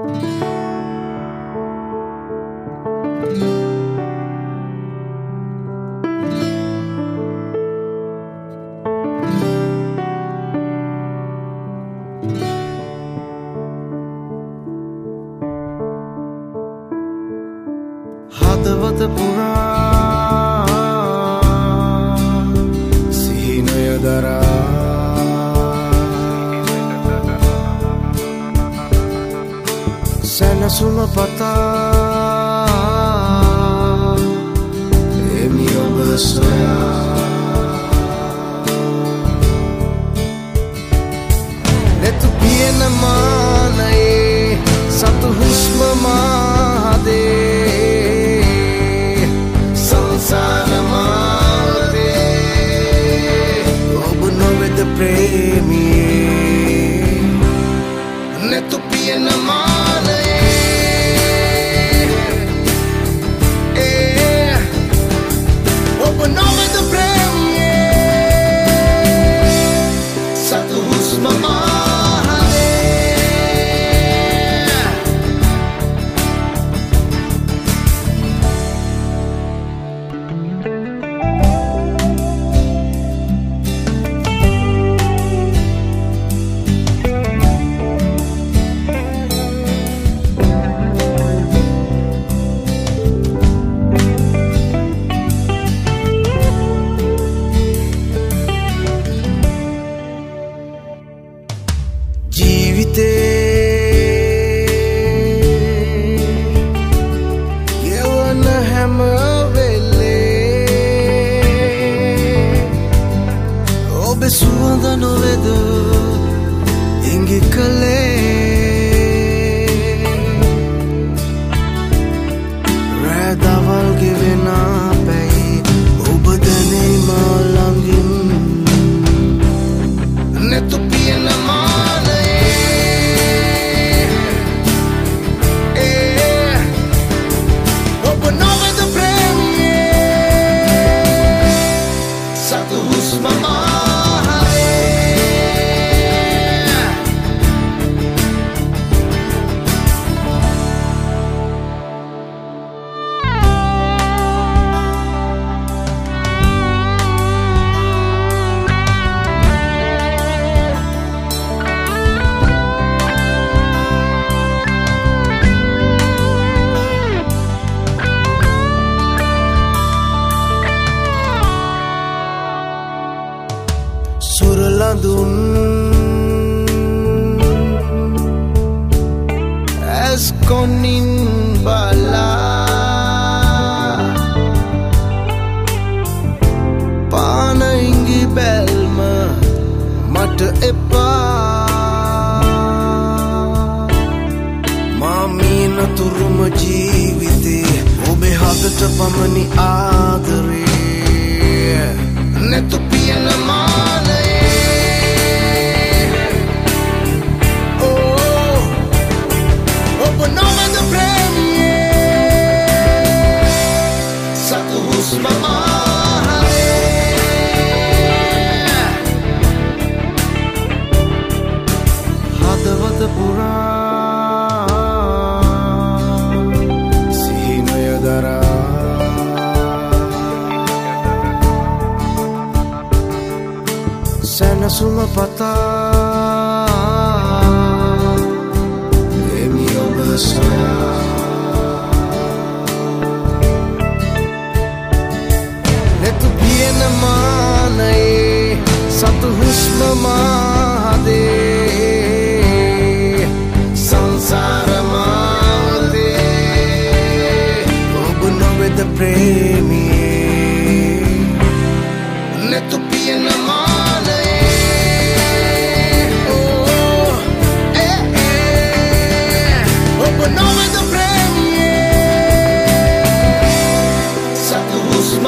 හදවත පුරා සිහිනය දරා සැනසුම පතා එමි ඔබ සොයා නැතු පියන මානයේ සතු හුස්ම මාදේ සංසාර මාලේ ඔබ නොවේද ප්‍රේමියේ නැතු පියන මානයේ ඔබ නොවේද ප්‍රේමියේ සතු හුස්ම ගෙවන හැම වෙලේ ඔබ සුවඳ නොවේද ඉඟි කලේ රෑ දවල් ගෙවෙන පැයි ඔබ දැනේ මා ළඟින් නැතු පියන සුරලඳුන් ඇස් කොනින් බලා පාන ඉඟි බැල්ම මට එපා මා මීනතුරුම ජීවිතේ ඔබේ හදට පමණි ආදරේ නැතු පියන හදවත පුරා සිහිනය දරා සැනසුම පතා එමි ඔබ සොයා නැතු පියන මානයේ සතු හුස්ම මාදේ සංසාර මාලේ ඔබ නොවේද ප්‍රේමියේ නැතු පියන ඔබ නොවේද ප්‍රේමියේ සතු හුස්ම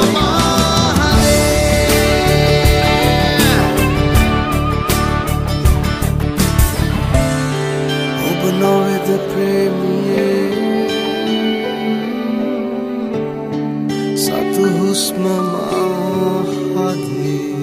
නොවේද ප්‍රේමියේ සතු හුස්ම මාහදේ